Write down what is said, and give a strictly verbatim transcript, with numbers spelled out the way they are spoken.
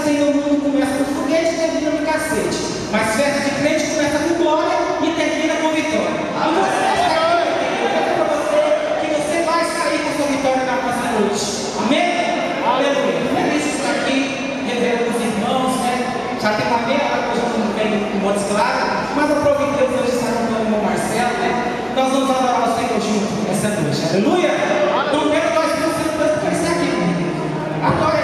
assim no mundo começa com foguete e termina no cacete. Mas festa de crente começa com glória e termina com vitória. E você está aqui, eu quero para você que você vai sair com sua vitória na próxima noite. Amém? Aleluia. Feliz de estar aqui, revendo os irmãos, né? Já tem uma meia hora que eu já não venho em Montes Claros, mas aproveitei hoje estar com o irmão Marcelo, né? Nós vamos adorar o Senhor juntos essa noite. Aleluia! Então, quero nós precisamos aparecer aqui. Agora,